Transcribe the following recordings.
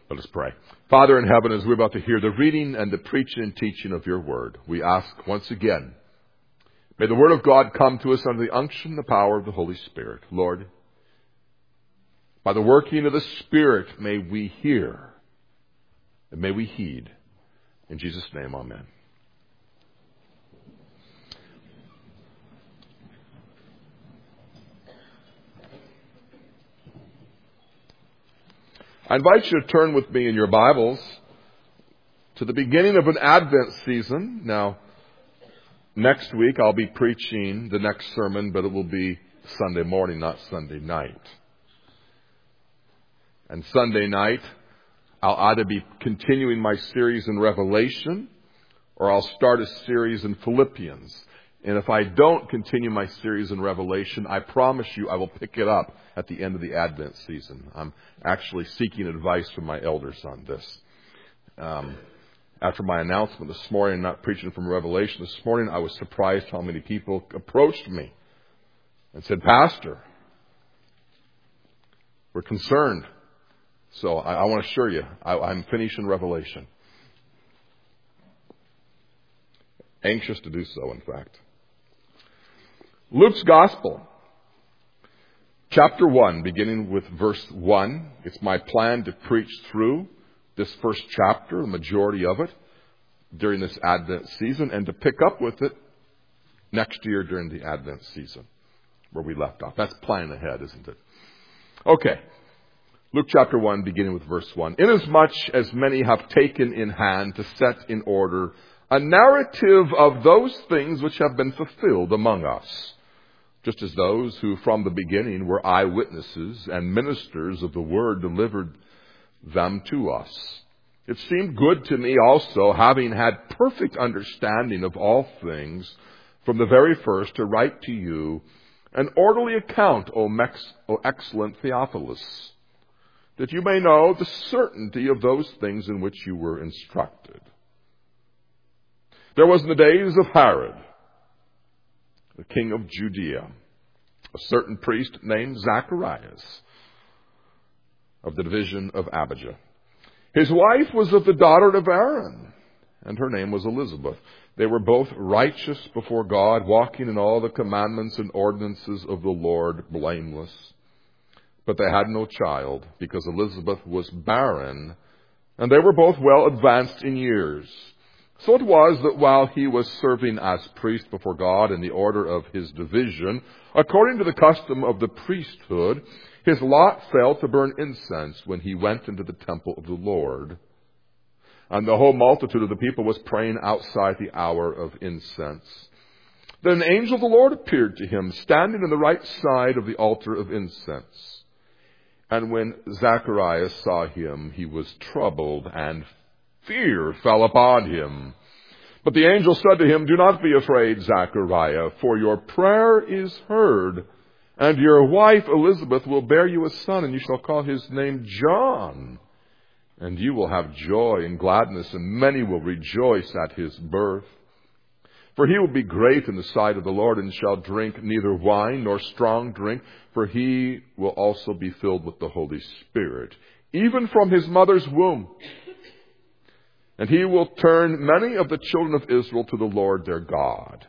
Let us pray. Father in heaven, as we're about to hear the reading and the preaching and teaching of your word, we ask once again, may the word of God come to us under the unction and the power of the Holy Spirit. Lord, by the working of the Spirit, may we hear and may we heed. In Jesus' name, amen. I invite you to turn with me in your Bibles to the beginning of an Advent season. Now, next week I'll be preaching the next sermon, but it will be Sunday morning, not Sunday night. And Sunday night, I'll either be continuing my series in Revelation, or I'll start a series in Philippians. And if I don't continue my series in Revelation, I promise you I will pick it up at the end of the Advent season. I'm actually seeking advice from my elders on this. After my announcement this morning, not preaching from Revelation this morning, I was surprised how many people approached me and said, "Pastor, we're concerned." So I want to assure you, I'm finishing Revelation. Anxious to do so, in fact. Luke's Gospel, chapter 1, beginning with verse 1. It's my plan to preach through this first chapter, the majority of it, during this Advent season, and to pick up with it next year during the Advent season, where we left off. That's planning ahead, isn't it? Okay. Luke chapter 1, beginning with verse 1. Inasmuch as many have taken in hand to set in order a narrative of those things which have been fulfilled among us, just as those who from the beginning were eyewitnesses and ministers of the word delivered them to us. It seemed good to me also, having had perfect understanding of all things from the very first, to write to you an orderly account, O excellent Theophilus, that you may know the certainty of those things in which you were instructed. There was in the days of Herod, the king of Judea, a certain priest named Zacharias, of the division of Abijah. His wife was of the daughter of Aaron, and her name was Elizabeth. They were both righteous before God, walking in all the commandments and ordinances of the Lord, blameless. But they had no child, because Elizabeth was barren, and they were both well advanced in years. So it was that while he was serving as priest before God in the order of his division, according to the custom of the priesthood, his lot fell to burn incense when he went into the temple of the Lord. And the whole multitude of the people was praying outside the hour of incense. Then an angel of the Lord appeared to him, standing on the right side of the altar of incense. And when Zacharias saw him, he was troubled, and fear fell upon him. But the angel said to him, "Do not be afraid, Zachariah, for your prayer is heard, and your wife Elizabeth will bear you a son, and you shall call his name John. And you will have joy and gladness, and many will rejoice at his birth. For he will be great in the sight of the Lord, and shall drink neither wine nor strong drink, for he will also be filled with the Holy Spirit, even from his mother's womb. And he will turn many of the children of Israel to the Lord their God.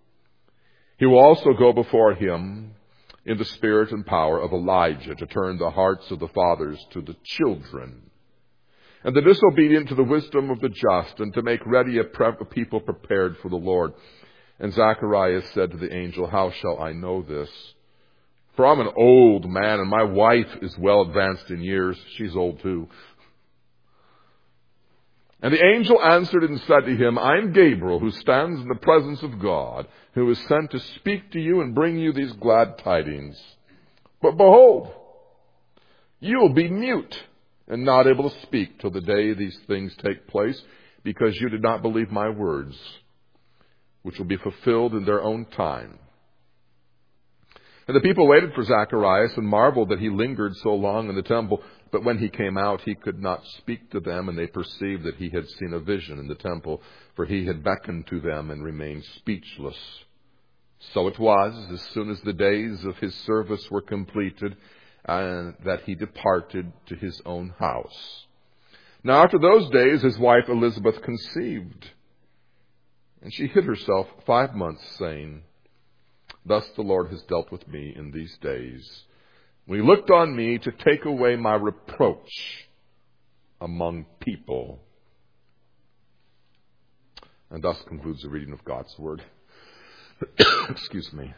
He will also go before him in the spirit and power of Elijah, to turn the hearts of the fathers to the children, and the disobedient to the wisdom of the just, and to make ready a people prepared for the Lord." And Zacharias said to the angel, "How shall I know this? For I'm an old man, and my wife is well advanced in years." She's old too. And the angel answered and said to him, "I am Gabriel, who stands in the presence of God, who is sent to speak to you and bring you these glad tidings. But behold, you will be mute and not able to speak till the day these things take place, because you did not believe my words, which will be fulfilled in their own time." And the people waited for Zacharias and marveled that he lingered so long in the temple. But when he came out, he could not speak to them, and they perceived that he had seen a vision in the temple, for he had beckoned to them and remained speechless. So it was, as soon as the days of his service were completed, that he departed to his own house. Now after those days his wife Elizabeth conceived, and she hid herself 5 months, saying, Thus the Lord has dealt with me in these days, when he looked on me to take away my reproach among people. And thus concludes the reading of God's Word. Excuse me.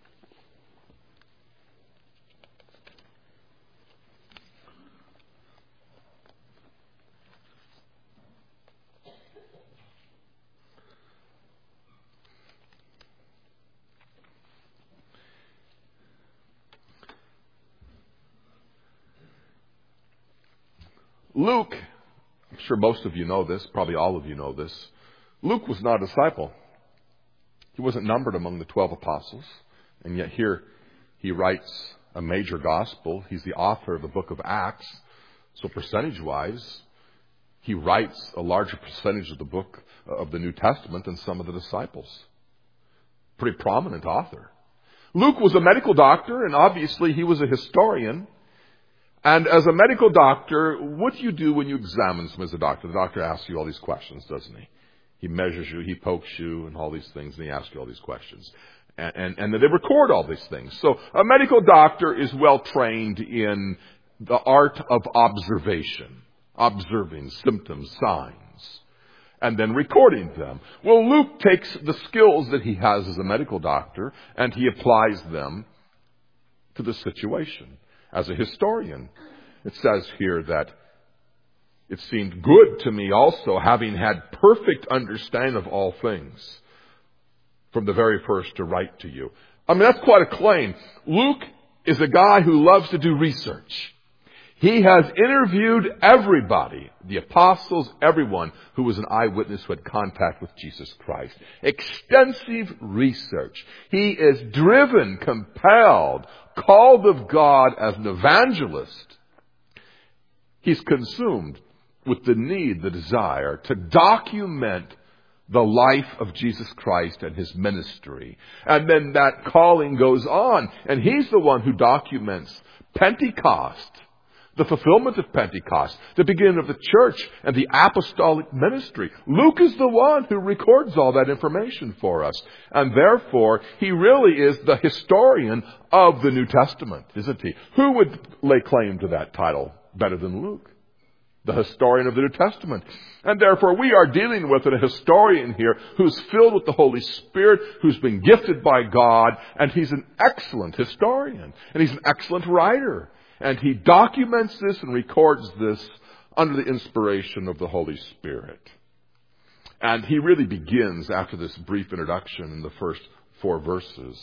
Luke, I'm sure most of you know this, probably all of you know this. Luke was not a disciple. He wasn't numbered among the 12 apostles. And yet here he writes a major gospel. He's the author of the book of Acts. So percentage-wise, he writes a larger percentage of the book of the New Testament than some of the disciples. Pretty prominent author. Luke was a medical doctor, and obviously he was a historian. And as a medical doctor, what do you do when you examine someone as a doctor? The doctor asks you all these questions, doesn't he? He measures you, he pokes you, and all these things, and he asks you all these questions. And then they record all these things. So a medical doctor is well trained in the art of observation, observing symptoms, signs, and then recording them. Well, Luke takes the skills that he has as a medical doctor, and he applies them to the situation. As a historian, it says here that it seemed good to me also, having had perfect understanding of all things, from the very first to write to you. I mean, that's quite a claim. Luke is a guy who loves to do research. He has interviewed everybody, the apostles, everyone who was an eyewitness who had contact with Jesus Christ. Extensive research. He is driven, compelled, called of God as an evangelist. He's consumed with the need, the desire to document the life of Jesus Christ and his ministry. And then that calling goes on, and he's the one who documents Pentecost, the fulfillment of Pentecost, the beginning of the church and the apostolic ministry. Luke is the one who records all that information for us. And therefore, he really is the historian of the New Testament, isn't he? Who would lay claim to that title better than Luke? The historian of the New Testament. And therefore, we are dealing with a historian here who's filled with the Holy Spirit, who's been gifted by God, and he's an excellent historian. And he's an excellent writer. And he documents this and records this under the inspiration of the Holy Spirit. And he really begins, after this brief introduction in the first 4 verses,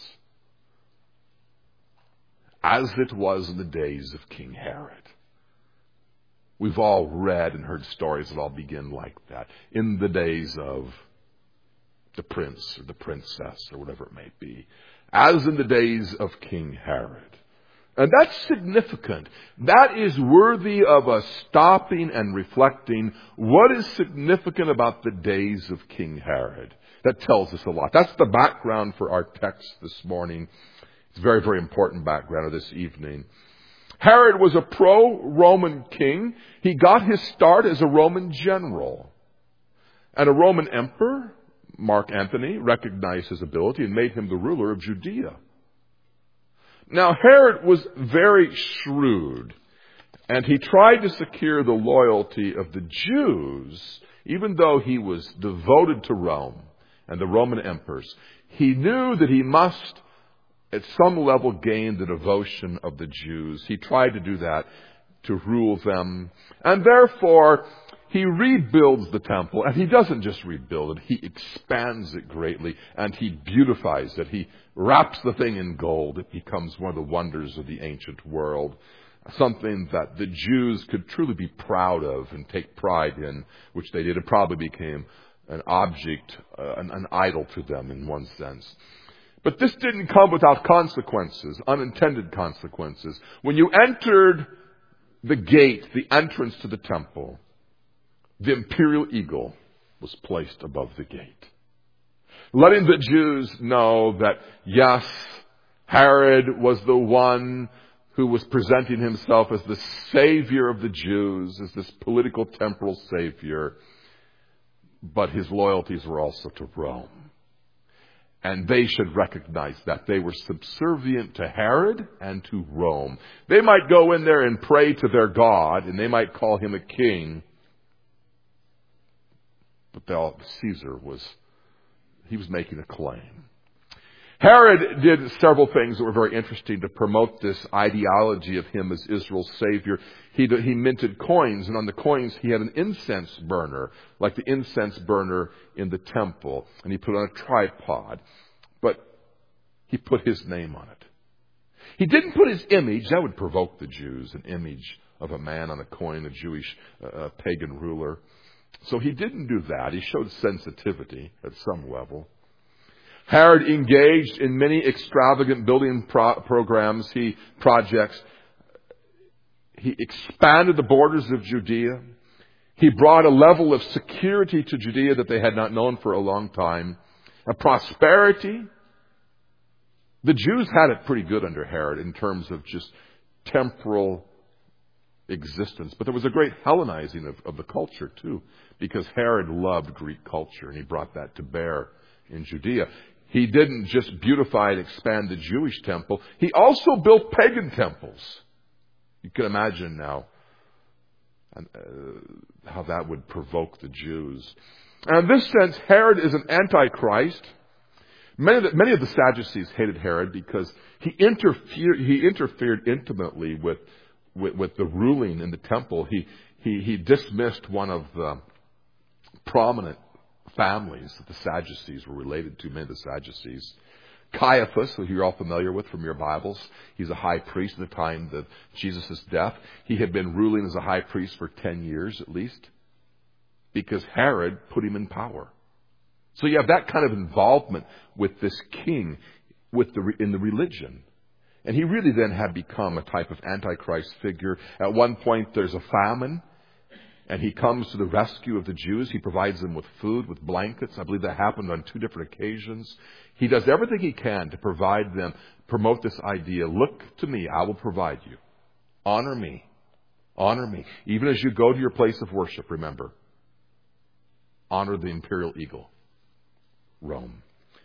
as it was in the days of King Herod. We've all read and heard stories that all begin like that. In the days of the prince or the princess or whatever it may be. As in the days of King Herod. And that's significant. That is worthy of us stopping and reflecting. What is significant about the days of King Herod? That tells us a lot. That's the background for our text this morning. It's a very, very important background of this evening. Herod was a pro-Roman king. He got his start as a Roman general. And a Roman emperor, Mark Antony, recognized his ability and made him the ruler of Judea. Now, Herod was very shrewd, and he tried to secure the loyalty of the Jews, even though he was devoted to Rome and the Roman emperors. He knew that he must, at some level, gain the devotion of the Jews. He tried to do that to rule them, and therefore he rebuilds the temple, and he doesn't just rebuild it, he expands it greatly, and he beautifies it. He wraps the thing in gold. It becomes one of the wonders of the ancient world, something that the Jews could truly be proud of and take pride in, which they did. It probably became an object, an idol to them in one sense. But this didn't come without consequences, unintended consequences. When you entered the gate, the entrance to the temple, the imperial eagle was placed above the gate, letting the Jews know that, yes, Herod was the one who was presenting himself as the savior of the Jews, as this political temporal savior. But his loyalties were also to Rome. And they should recognize that. They were subservient to Herod and to Rome. They might go in there and pray to their God, and they might call him a king. But Caesar was making a claim. Herod did several things that were very interesting to promote this ideology of him as Israel's savior. He minted coins, and on the coins he had an incense burner, like the incense burner in the temple, and he put it on a tripod. But he put his name on it. He didn't put his image. That would provoke the Jews, an image of a man on a coin, a Jewish pagan ruler. So he didn't do that. He showed sensitivity at some level. Herod engaged in many extravagant building projects. He expanded the borders of Judea. He brought a level of security to Judea that they had not known for a long time. A prosperity. The Jews had it pretty good under Herod in terms of just temporal existence. But there was a great Hellenizing of the culture too, because Herod loved Greek culture and he brought that to bear in Judea. He didn't just beautify and expand the Jewish temple. He also built pagan temples. You can imagine now how that would provoke the Jews. And in this sense, Herod is an antichrist. Many of the Sadducees hated Herod because he interfered intimately with the ruling in the temple. He dismissed one of the prominent families that the Sadducees were related to, many of the Sadducees. Caiaphas, who you're all familiar with from your Bibles, he's a high priest at the time of Jesus' death. He had been ruling as a high priest for 10 years at least, because Herod put him in power. So you have that kind of involvement with this king in the religion. And he really then had become a type of antichrist figure. At one point there's a famine, and he comes to the rescue of the Jews. He provides them with food, with blankets. I believe that happened on 2 different occasions. He does everything he can to provide them, promote this idea. Look to me, I will provide you. Honor me. Honor me. Even as you go to your place of worship, remember, honor the imperial eagle, Rome.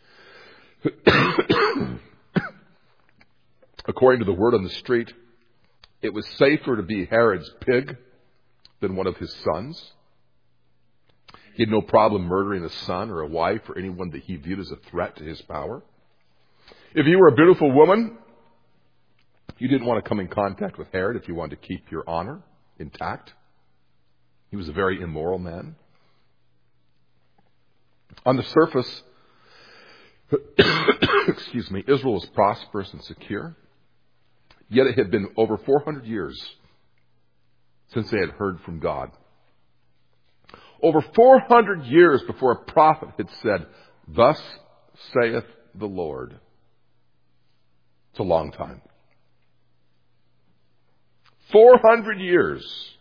According to the word on the street, it was safer to be Herod's pig than one of his sons. He had no problem murdering a son or a wife or anyone that he viewed as a threat to his power. If you were a beautiful woman, you didn't want to come in contact with Herod if you wanted to keep your honor intact. He was a very immoral man. On the surface, Israel was prosperous and secure. Yet it had been over 400 years since they had heard from God. Over 400 years before a prophet had said, "Thus saith the Lord." It's a long time. 400 years.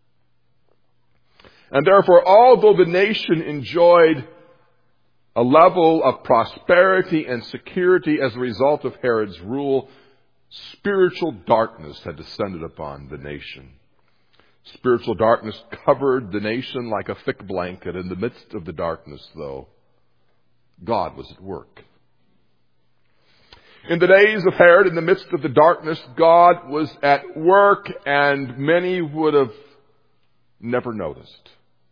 And therefore, although the nation enjoyed a level of prosperity and security as a result of Herod's rule, spiritual darkness had descended upon the nation. Spiritual darkness covered the nation like a thick blanket. In the midst of the darkness, though, God was at work. In the days of Herod, in the midst of the darkness, God was at work, and many would have never noticed.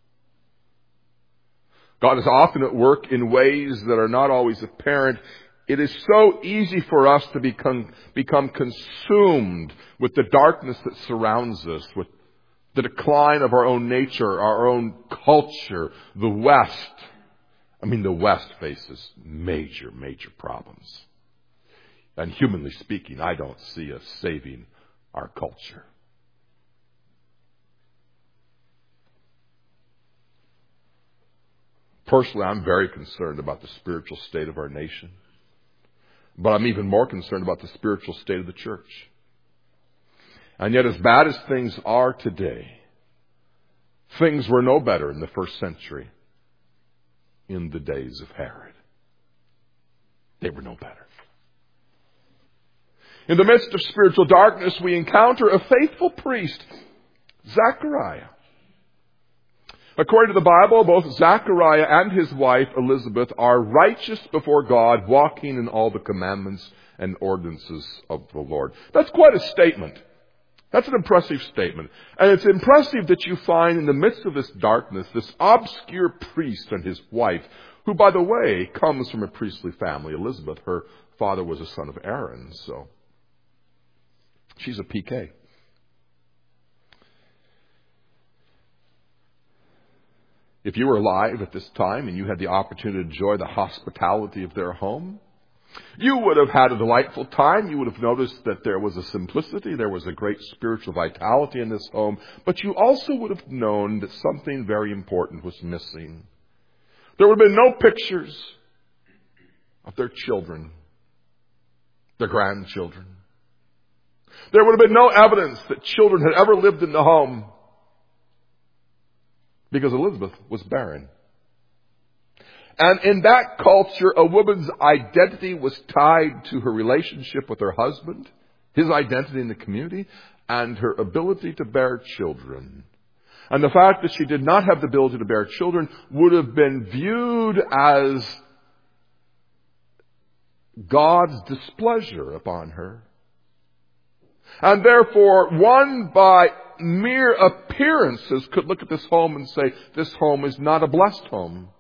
God is often at work in ways that are not always apparent. It is so easy for us to become consumed with the darkness that surrounds us, with the decline of our own nature, our own culture. The West faces major, major problems. And humanly speaking, I don't see us saving our culture. Personally, I'm very concerned about the spiritual state of our nation. But I'm even more concerned about the spiritual state of the church. And yet, as bad as things are today, things were no better in the first century, in the days of Herod. They were no better. In the midst of spiritual darkness, we encounter a faithful priest, Zechariah. According to the Bible, both Zechariah and his wife Elizabeth are righteous before God, walking in all the commandments and ordinances of the Lord. That's quite a statement. That's an impressive statement. And it's impressive that you find in the midst of this darkness, this obscure priest and his wife, who, by the way, comes from a priestly family. Elizabeth, her father was a son of Aaron, so she's a PK. If you were alive at this time and you had the opportunity to enjoy the hospitality of their home, you would have had a delightful time. You would have noticed that there was a simplicity, there was a great spiritual vitality in this home, but you also would have known that something very important was missing. There would have been no pictures of their children, their grandchildren. There would have been no evidence that children had ever lived in the home, because Elizabeth was barren. And in that culture, a woman's identity was tied to her relationship with her husband, his identity in the community, and her ability to bear children. And the fact that she did not have the ability to bear children would have been viewed as God's displeasure upon her. And therefore, one by mere appearances could look at this home and say, this home is not a blessed home.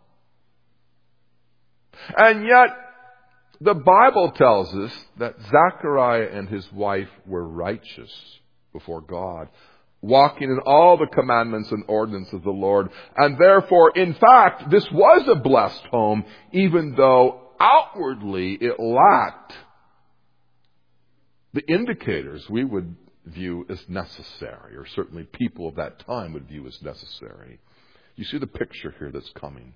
And yet, the Bible tells us that Zechariah and his wife were righteous before God, walking in all the commandments and ordinances of the Lord. And therefore, in fact, this was a blessed home, even though outwardly it lacked the indicators we would view as necessary, or certainly people of that time would view as necessary. You see the picture here that's coming.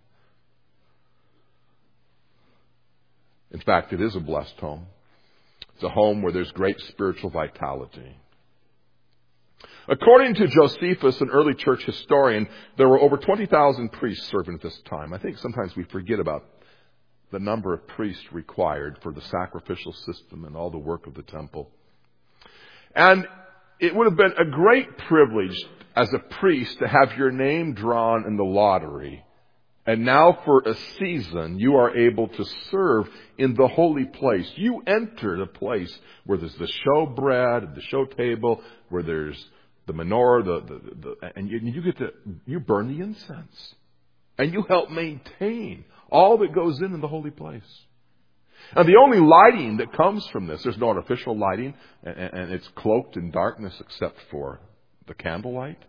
In fact, it is a blessed home. It's a home where there's great spiritual vitality. According to Josephus, an early church historian, there were over 20,000 priests serving at this time. I think sometimes we forget about the number of priests required for the sacrificial system and all the work of the temple. And it would have been a great privilege as a priest to have your name drawn in the lottery. And now for a season, you are able to serve in the holy place. You enter the place where there's the showbread, the show table, where there's the menorah, and you burn the incense. And you help maintain all that goes in the holy place. And the only lighting that comes from this, there's no artificial lighting, and it's cloaked in darkness except for the candlelight.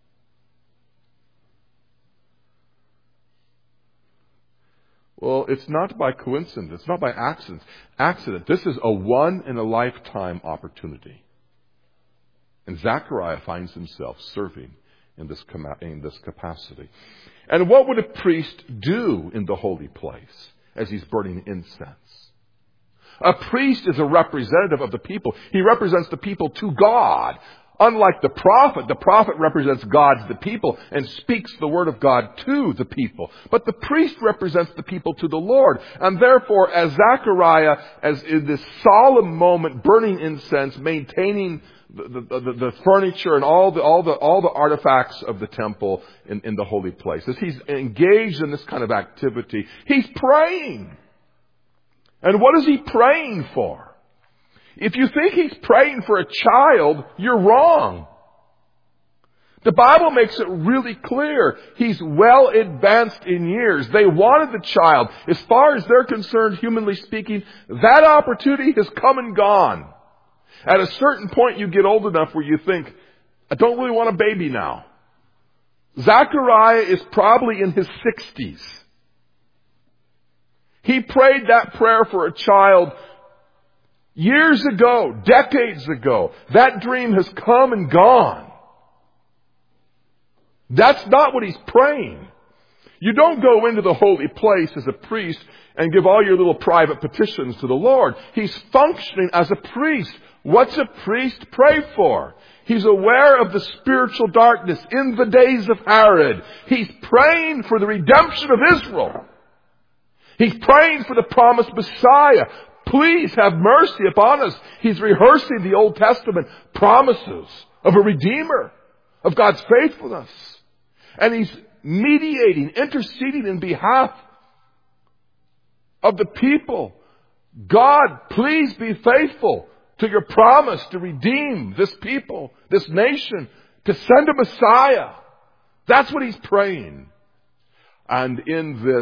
Well, it's not by coincidence. It's not by accident. This is a one-in-a-lifetime opportunity. And Zechariah finds himself serving in this capacity. And what would a priest do in the holy place as he's burning incense? A priest is a representative of the people. He represents the people to God. Unlike the prophet represents God to the people and speaks the word of God to the people. But the priest represents the people to the Lord. And therefore, as Zechariah, as in this solemn moment, burning incense, maintaining the furniture and all the artifacts of the temple in the holy place, as he's engaged in this kind of activity, he's praying. And what is he praying for? If you think he's praying for a child, you're wrong. The Bible makes it really clear. He's well advanced in years. They wanted the child. As far as they're concerned, humanly speaking, that opportunity has come and gone. At a certain point, you get old enough where you think, I don't really want a baby now. Zechariah is probably in his 60s. He prayed that prayer for a child years ago, decades ago. That dream has come and gone. That's not what he's praying. You don't go into the holy place as a priest and give all your little private petitions to the Lord. He's functioning as a priest. What's a priest pray for? He's aware of the spiritual darkness in the days of Herod. He's praying for the redemption of Israel. He's praying for the promised Messiah. please have mercy upon us. He's rehearsing the Old Testament promises of a Redeemer, of God's faithfulness. And he's mediating, interceding in behalf of the people. God, please be faithful to your promise to redeem this people, this nation, to send a Messiah. That's what he's praying. And in this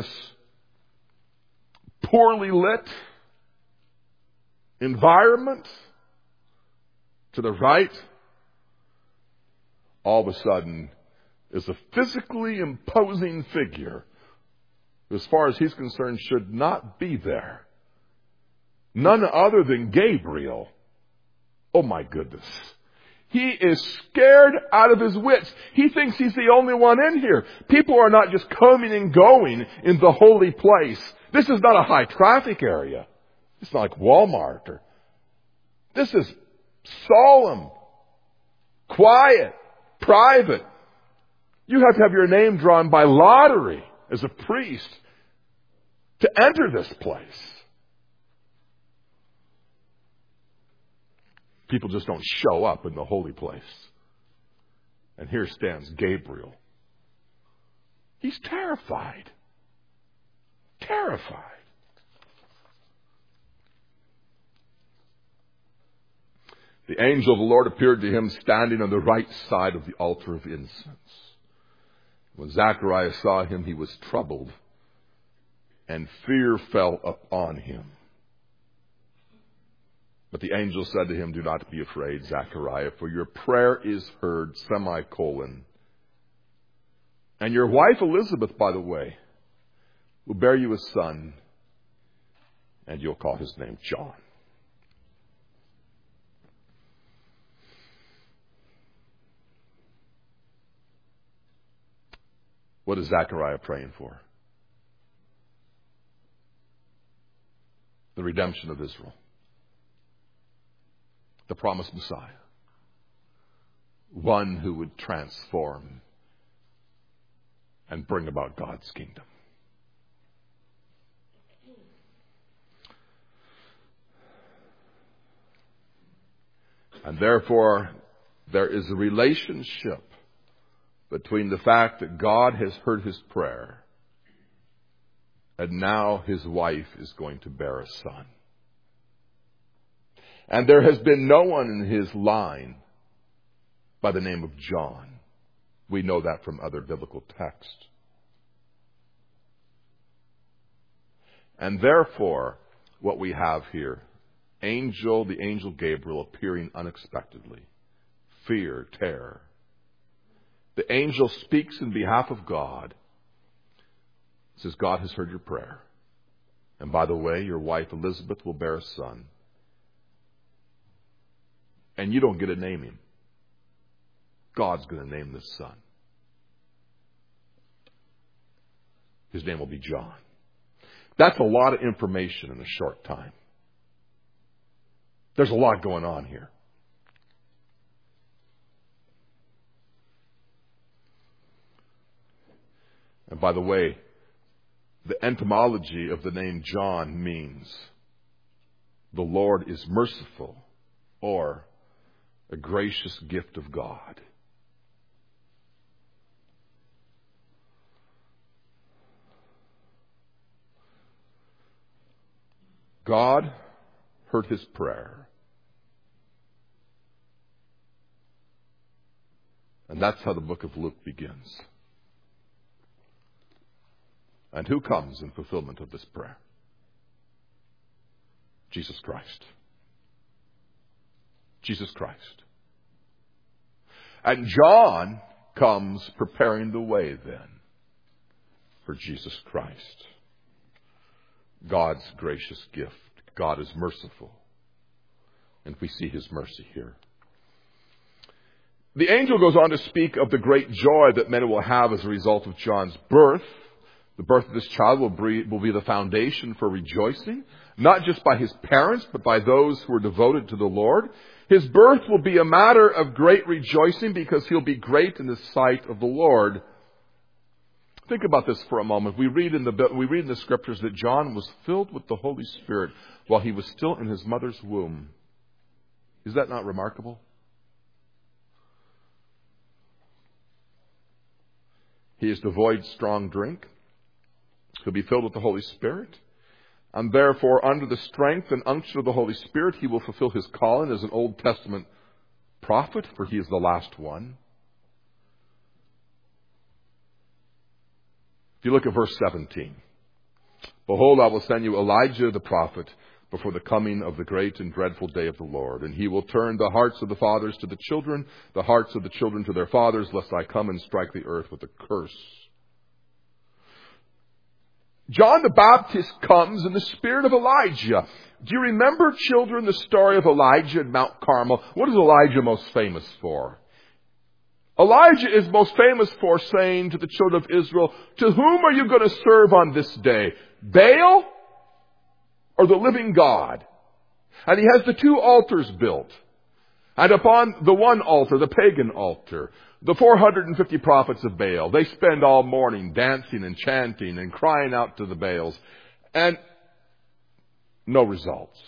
poorly lit environment, to the right, all of a sudden is a physically imposing figure, as far as he's concerned, should not be there. None other than Gabriel. Oh my goodness. He is scared out of his wits. He thinks he's the only one in here. People are not just coming and going in the holy place. This is not a high traffic area. It's not like Walmart. This is solemn, quiet, private. You have to have your name drawn by lottery as a priest to enter this place. People just don't show up in the holy place. And here stands Gabriel. He's terrified. Terrified. The angel of the Lord appeared to him standing on the right side of the altar of incense. When Zacharias saw him, he was troubled, and fear fell upon him. But the angel said to him, do not be afraid, Zachariah, for your prayer is heard, And your wife Elizabeth, by the way, will bear you a son, and you'll call his name John. What is Zechariah praying for? The redemption of Israel. The promised Messiah. One who would transform and bring about God's kingdom. And therefore, there is a relationship between the fact that God has heard his prayer and now his wife is going to bear a son. And there has been no one in his line by the name of John. We know that from other biblical texts. And therefore, what we have here, the angel Gabriel appearing unexpectedly. Fear, terror. The angel speaks in behalf of God. Says, God has heard your prayer. And by the way, your wife Elizabeth will bear a son. And you don't get to name him. God's going to name this son. His name will be John. That's a lot of information in a short time. There's a lot going on here. And by the way, the etymology of the name John means the Lord is merciful, or a gracious gift of God. God heard his prayer. And that's how the book of Luke begins. And who comes in fulfillment of this prayer? Jesus Christ. Jesus Christ. And John comes preparing the way then for Jesus Christ. God's gracious gift. God is merciful. And we see his mercy here. The angel goes on to speak of the great joy that men will have as a result of John's birth. The birth of this child will be the foundation for rejoicing, not just by his parents, but by those who are devoted to the Lord. His birth will be a matter of great rejoicing because he'll be great in the sight of the Lord. Think about this for a moment. We read in the Scriptures that John was filled with the Holy Spirit while he was still in his mother's womb. Is that not remarkable? He is to avoid strong drink. He'll be filled with the Holy Spirit. And therefore, under the strength and unction of the Holy Spirit, he will fulfill his calling as an Old Testament prophet, for he is the last one. If you look at verse 17, behold, I will send you Elijah the prophet before the coming of the great and dreadful day of the Lord. And he will turn the hearts of the fathers to the children, the hearts of the children to their fathers, lest I come and strike the earth with a curse. John the Baptist comes in the spirit of Elijah. Do you remember, children, the story of Elijah at Mount Carmel? What is Elijah most famous for? Elijah is most famous for saying to the children of Israel, to whom are you going to serve on this day? Baal or the living God? And he has the two altars built. And upon the one altar, the pagan altar, the 450 prophets of Baal, they spend all morning dancing and chanting and crying out to the Baals. And no results.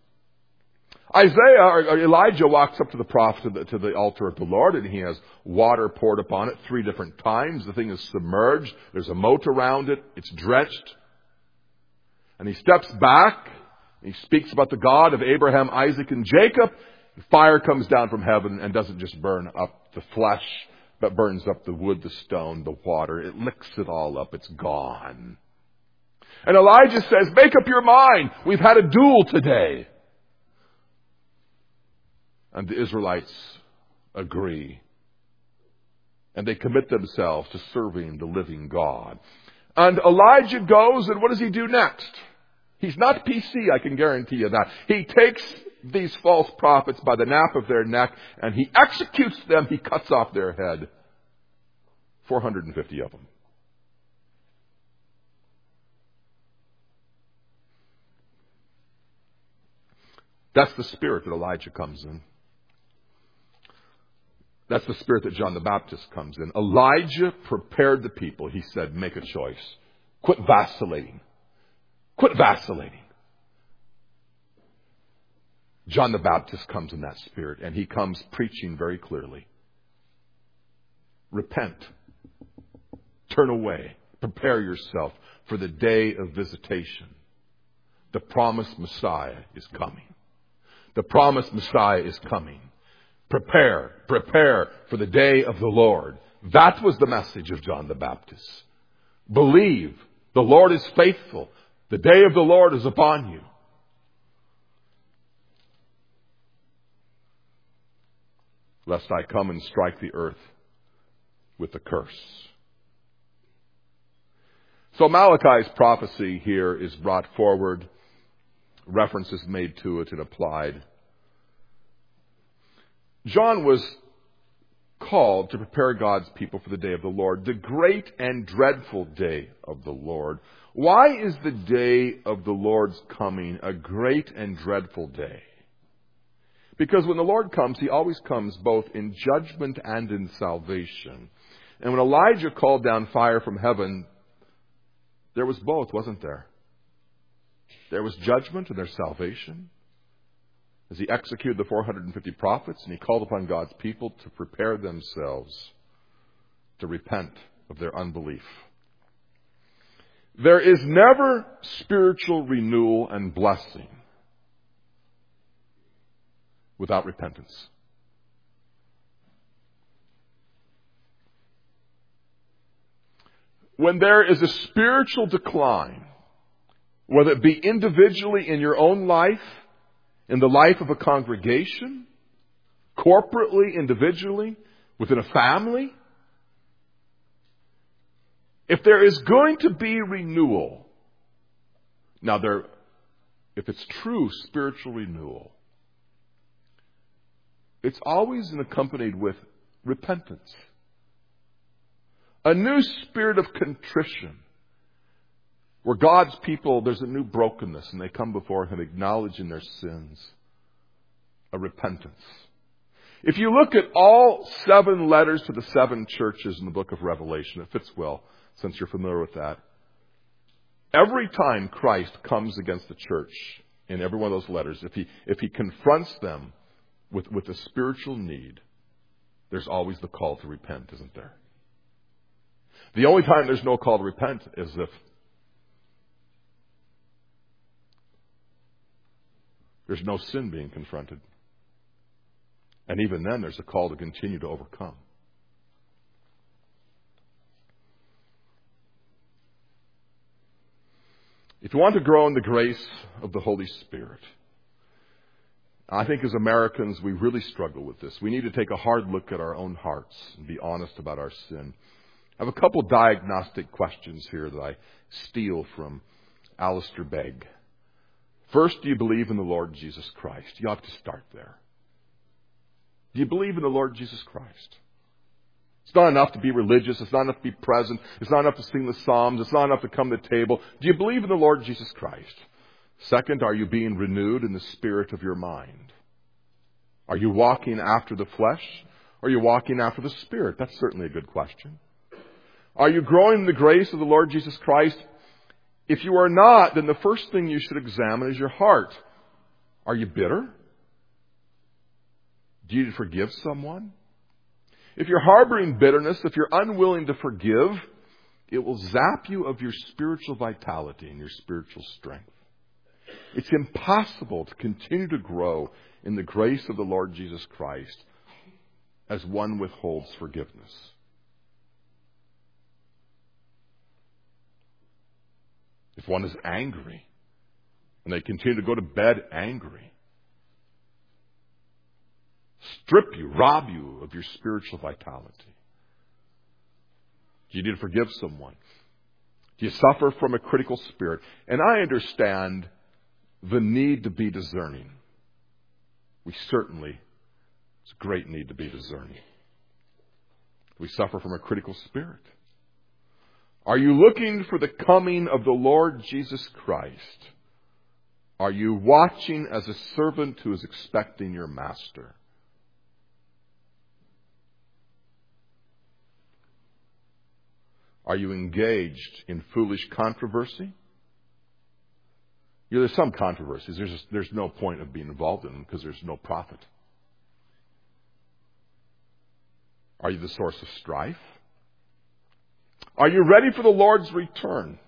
Elijah walks up to the prophet, to the altar of the Lord, and he has water poured upon it 3 different times. The thing is submerged. There's a moat around it. It's drenched. And he steps back. He speaks about the God of Abraham, Isaac, and Jacob. Fire comes down from heaven and doesn't just burn up the flesh, but burns up the wood, the stone, the water. It licks it all up. It's gone. And Elijah says, make up your mind. We've had a duel today. And the Israelites agree. And they commit themselves to serving the living God. And Elijah goes, and what does he do next? He's not PC, I can guarantee you that. He takes these false prophets by the nape of their neck, and he executes them. He cuts off their head. 450 of them. That's the spirit that Elijah comes in. That's the spirit that John the Baptist comes in. Elijah prepared the people. He said, make a choice. Quit vacillating. Quit vacillating. John the Baptist comes in that spirit, and he comes preaching very clearly. Repent. Turn away. Prepare yourself for the day of visitation. The promised Messiah is coming. The promised Messiah is coming. Prepare for the day of the Lord. That was the message of John the Baptist. Believe, the Lord is faithful. The day of the Lord is upon you. Lest I come and strike the earth with a curse. So Malachi's prophecy here is brought forward. References made to it and applied. John was called to prepare God's people for the day of the Lord, the great and dreadful day of the Lord. Why is the day of the Lord's coming a great and dreadful day? Because when the Lord comes, he always comes both in judgment and in salvation. And when Elijah called down fire from heaven, there was both, wasn't there? There was judgment and there's salvation. As he executed the 450 prophets, and he called upon God's people to prepare themselves to repent of their unbelief. There is never spiritual renewal and blessing without repentance. When there is a spiritual decline, whether it be individually in your own life, in the life of a congregation, corporately, individually, within a family, if there is going to be renewal, now if it's true spiritual renewal, it's always accompanied with repentance. A new spirit of contrition. Where God's people, there's a new brokenness and they come before him acknowledging their sins. A repentance. If you look at all 7 letters to the 7 churches in the book of Revelation, it fits well since you're familiar with that. Every time Christ comes against the church in every one of those letters, if he confronts them with a spiritual need, there's always the call to repent, isn't there? The only time there's no call to repent is if there's no sin being confronted. And even then, there's a call to continue to overcome. If you want to grow in the grace of the Holy Spirit, I think as Americans, we really struggle with this. We need to take a hard look at our own hearts and be honest about our sin. I have a couple diagnostic questions here that I steal from Alistair Begg. First, do you believe in the Lord Jesus Christ? You have to start there. Do you believe in the Lord Jesus Christ? It's not enough to be religious. It's not enough to be present. It's not enough to sing the Psalms. It's not enough to come to the table. Do you believe in the Lord Jesus Christ? Second, are you being renewed in the spirit of your mind? Are you walking after the flesh? Or are you walking after the Spirit? That's certainly a good question. Are you growing in the grace of the Lord Jesus Christ? If you are not, then the first thing you should examine is your heart. Are you bitter? Do you need to forgive someone? If you're harboring bitterness, if you're unwilling to forgive, it will zap you of your spiritual vitality and your spiritual strength. It's impossible to continue to grow in the grace of the Lord Jesus Christ as one withholds forgiveness. If one is angry and they continue to go to bed angry, strip you, rob you of your spiritual vitality. Do you need to forgive someone? Do you suffer from a critical spirit? And I understand the need to be discerning. It's a great need to be discerning. We suffer from a critical spirit. Are you looking for the coming of the Lord Jesus Christ? Are you watching as a servant who is expecting your master? Are you engaged in foolish controversy? There's some controversies. There's no point of being involved in them because there's no profit. Are you the source of strife? Are you ready for the Lord's return?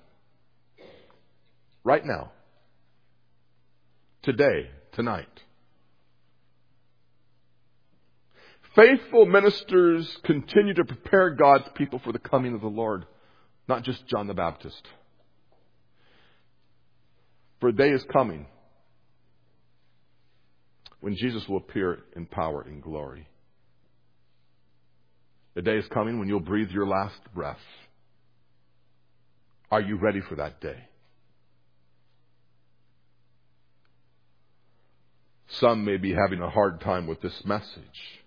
Right now. Today. Tonight. Faithful ministers continue to prepare God's people for the coming of the Lord, not just John the Baptist. For a day is coming when Jesus will appear in power and glory. The day is coming when you'll breathe your last breath. Are you ready for that day? Some may be having a hard time with this message.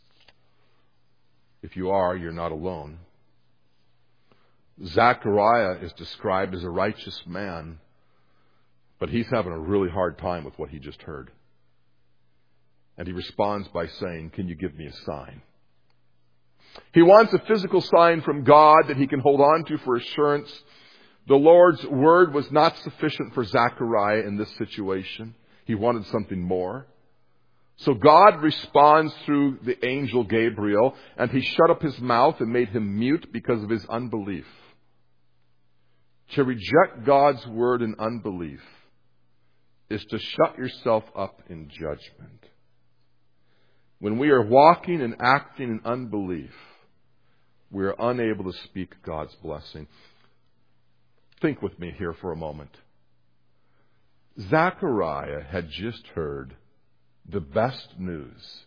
If you are, you're not alone. Zechariah is described as a righteous man, but he's having a really hard time with what he just heard. And he responds by saying, "Can you give me a sign?" He wants a physical sign from God that he can hold on to for assurance. The Lord's word was not sufficient for Zechariah in this situation. He wanted something more. So God responds through the angel Gabriel, and he shut up his mouth and made him mute because of his unbelief. To reject God's word in unbelief is to shut yourself up in judgment. When we are walking and acting in unbelief, we are unable to speak God's blessing. Think with me here for a moment. Zechariah had just heard the best news.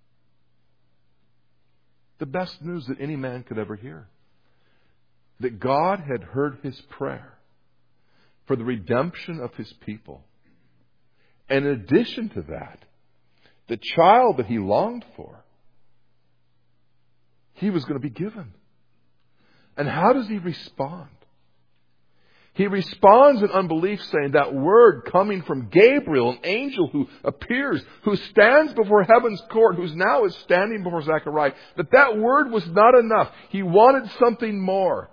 The best news that any man could ever hear. That God had heard his prayer for the redemption of his people. And in addition to that, the child that he longed for, he was going to be given. And how does he respond? He responds in unbelief, saying that word coming from Gabriel, an angel who appears, who stands before heaven's court, who's now is standing before Zechariah, that word was not enough. He wanted something more.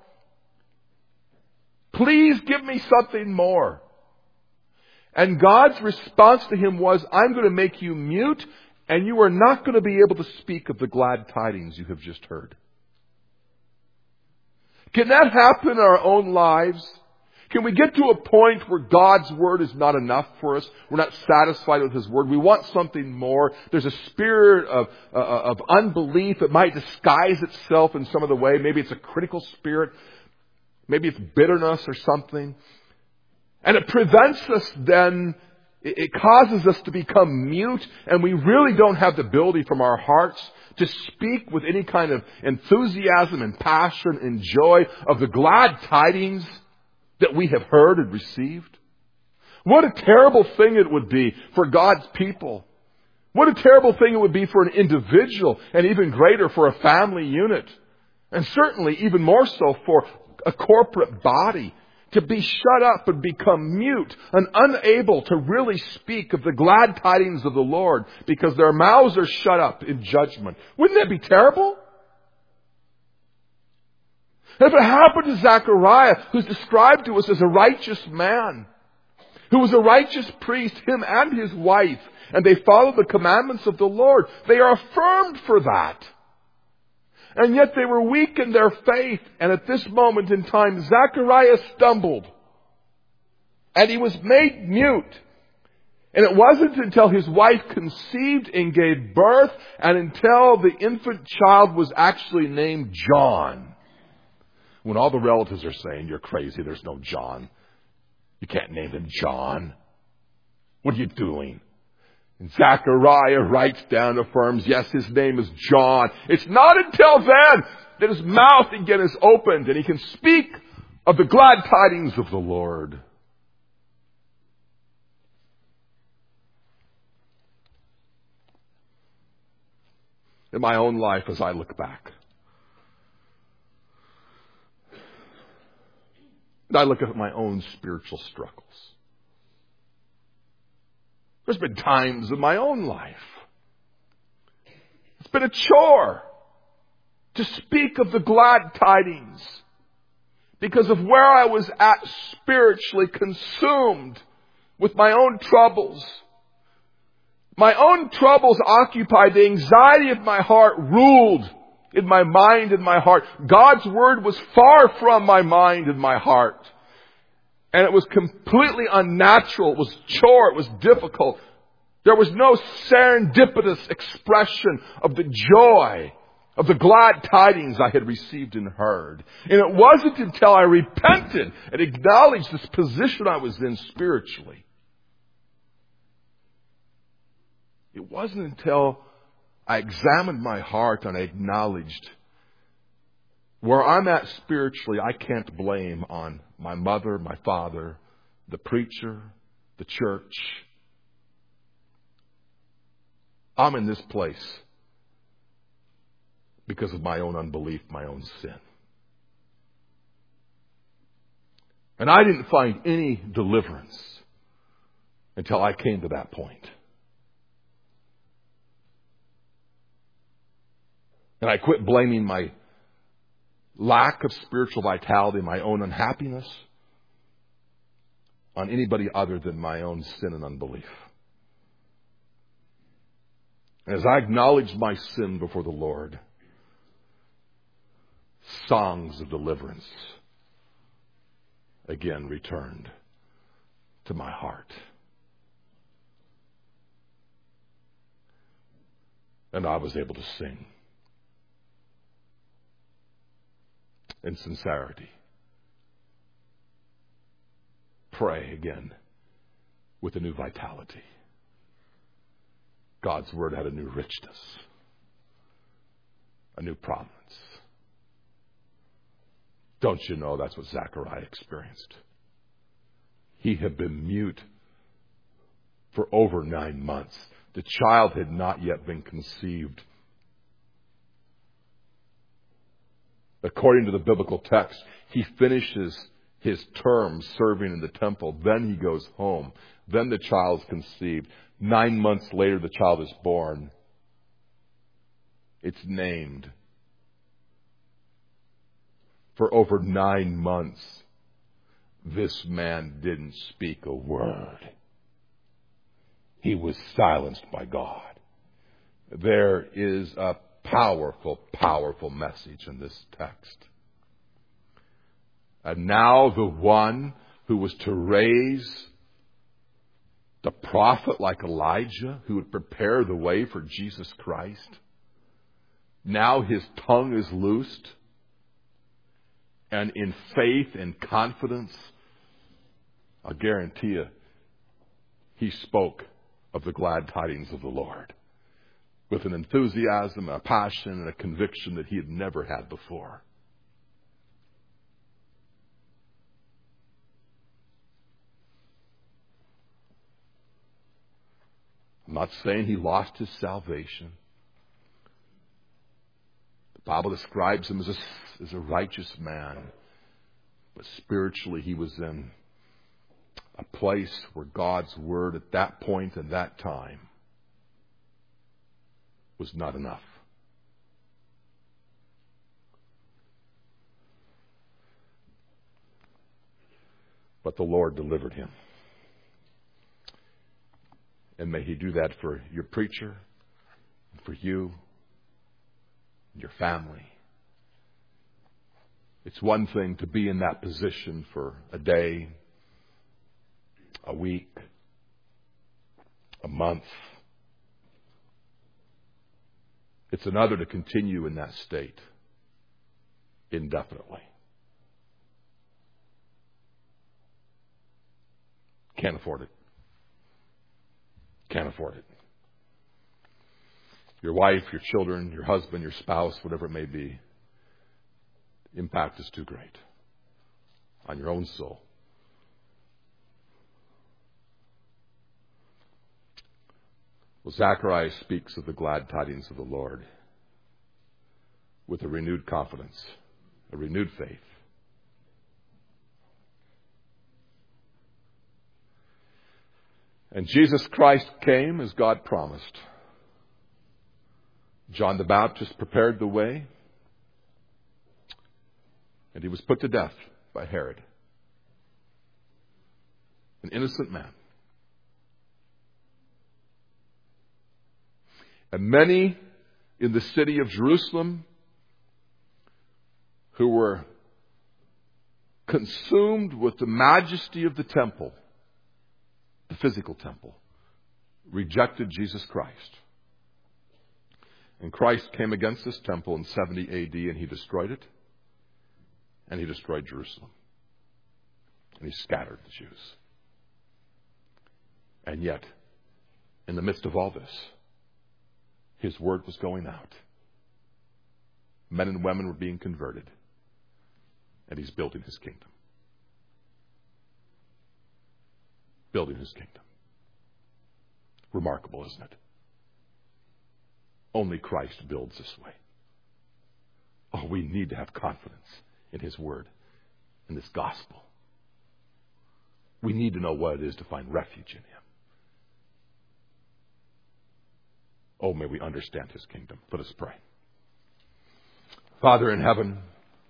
Please give me something more. And God's response to him was, I'm going to make you mute, and you are not going to be able to speak of the glad tidings you have just heard. Can that happen in our own lives? Can we get to a point where God's Word is not enough for us? We're not satisfied with His Word. We want something more. There's a spirit of unbelief. It might disguise itself in some other way. Maybe it's a critical spirit. Maybe it's bitterness or something. And it prevents us then, it causes us to become mute, and we really don't have the ability from our hearts to speak with any kind of enthusiasm and passion and joy of the glad tidings that we have heard and received. What a terrible thing it would be for God's people. What a terrible thing it would be for an individual, and even greater for a family unit. And certainly even more so for a corporate body, to be shut up and become mute and unable to really speak of the glad tidings of the Lord because their mouths are shut up in judgment. Wouldn't that be terrible? If it happened to Zechariah, who's described to us as a righteous man, who was a righteous priest, him and his wife, and they followed the commandments of the Lord, they are affirmed for that. And yet they were weak in their faith, and at this moment in time, Zechariah stumbled, and he was made mute. And it wasn't until his wife conceived and gave birth, and until the infant child was actually named John, when all the relatives are saying, you're crazy, there's no John. You can't name him John. What are you doing? And Zechariah writes down, affirms, yes, his name is John. It's not until then that his mouth again is opened and he can speak of the glad tidings of the Lord. In my own life, as I look back, and I look at my own spiritual struggles, there's been times in my own life it's been a chore to speak of the glad tidings because of where I was at spiritually, consumed with my own troubles. My own troubles occupied, the anxiety of my heart ruled in my mind and my heart. God's Word was far from my mind and my heart. And it was completely unnatural. It was chore. It was difficult. There was no serendipitous expression of the joy of the glad tidings I had received and heard. And it wasn't until I repented and acknowledged this position I was in spiritually. It wasn't until I examined my heart and I acknowledged where I'm at spiritually, I can't blame on my mother, my father, the preacher, the church. I'm in this place because of my own unbelief, my own sin. And I didn't find any deliverance until I came to that point. And I quit blaming my lack of spiritual vitality, my own unhappiness, on anybody other than my own sin and unbelief. And as I acknowledged my sin before the Lord, songs of deliverance again returned to my heart. And I was able to sing in sincerity. Pray again with a new vitality. God's Word had a new richness, a new prominence. Don't you know that's what Zechariah experienced? He had been mute for over 9 months. The child had not yet been conceived. According to the biblical text, he finishes his term serving in the temple. Then he goes home. Then the child's conceived. 9 months later, the child is born. It's named. For over 9 months, this man didn't speak a word. He was silenced by God. There is a powerful, powerful message in this text. And now the one who was to raise the prophet like Elijah, who would prepare the way for Jesus Christ, now his tongue is loosed. And in faith and confidence, I guarantee you, he spoke of the glad tidings of the Lord with an enthusiasm, a passion, and a conviction that he had never had before. I'm not saying he lost his salvation. The Bible describes him as a righteous man. But spiritually he was in a place where God's word at that point and that time was not enough. But the Lord delivered him. And may he do that for your preacher, for you, and your family. It's one thing to be in that position for a day, a week, a month. It's another to continue in that state indefinitely. Can't afford it. Can't afford it. Your wife, your children, your husband, your spouse, whatever it may be, impact is too great on your own soul. Well, Zacharias speaks of the glad tidings of the Lord with a renewed confidence, a renewed faith. And Jesus Christ came as God promised. John the Baptist prepared the way, and he was put to death by Herod, an innocent man. And many in the city of Jerusalem who were consumed with the majesty of the temple, the physical temple, rejected Jesus Christ. And Christ came against this temple in 70 AD and he destroyed it. And he destroyed Jerusalem. And he scattered the Jews. And yet, in the midst of all this, his word was going out. Men and women were being converted. And he's building his kingdom. Building his kingdom. Remarkable, isn't it? Only Christ builds this way. Oh, we need to have confidence in his word, in this gospel. We need to know what it is to find refuge in him. Oh, may we understand his kingdom. Let us pray. Father in heaven,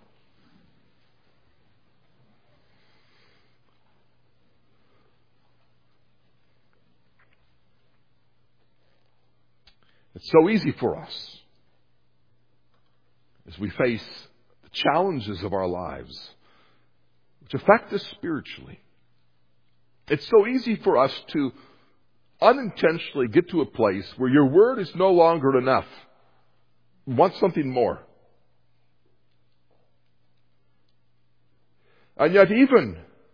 it's so easy for us as we face the challenges of our lives, which affect us spiritually. It's so easy for us to unintentionally get to a place where your word is no longer enough. We want something more. And yet even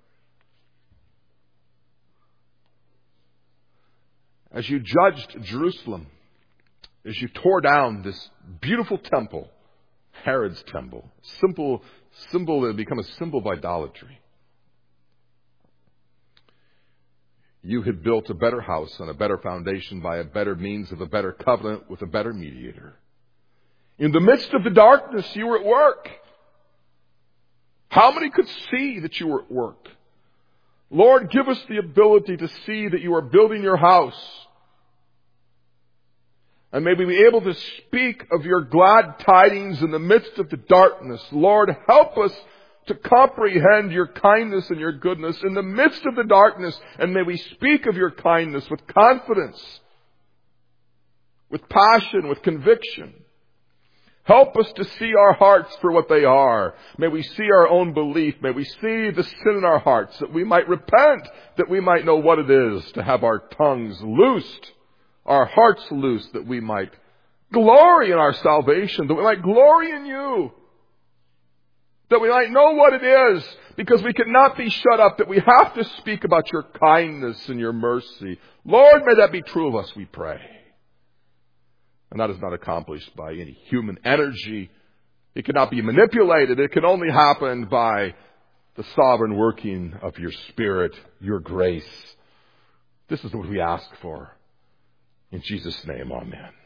as you judged Jerusalem, as you tore down this beautiful temple, Herod's temple, symbol that had become a symbol of idolatry, you had built a better house on a better foundation by a better means of a better covenant with a better mediator. In the midst of the darkness, you were at work. How many could see that you were at work? Lord, give us the ability to see that you are building your house. And may we be able to speak of your glad tidings in the midst of the darkness. Lord, help us to comprehend your kindness and your goodness in the midst of the darkness. And may we speak of your kindness with confidence, with passion, with conviction. Help us to see our hearts for what they are. May we see our own belief. May we see the sin in our hearts, that we might repent, that we might know what it is to have our tongues loosed, our hearts loosed, that we might glory in our salvation, that we might glory in you, that we might know what it is, because we cannot be shut up, that we have to speak about your kindness and your mercy. Lord, may that be true of us, we pray. And that is not accomplished by any human energy. It cannot be manipulated. It can only happen by the sovereign working of your Spirit, your grace. This is what we ask for. In Jesus' name, amen.